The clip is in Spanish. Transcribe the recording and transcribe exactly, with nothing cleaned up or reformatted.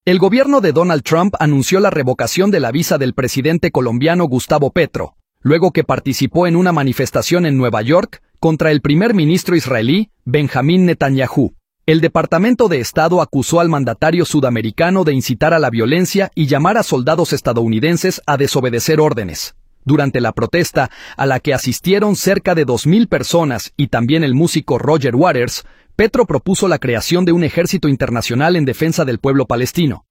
El gobierno de Donald Trump anunció la revocación de la visa del presidente colombiano Gustavo Petro, luego que participó en una manifestación en Nueva York contra el primer ministro israelí, Benjamín Netanyahu. El Departamento de Estado acusó al mandatario sudamericano de incitar a la violencia y llamar a soldados estadounidenses a desobedecer órdenes. Durante la protesta, a la que asistieron cerca de dos mil personas y también el músico Roger Waters, Petro propuso la creación de un ejército internacional en defensa del pueblo palestino.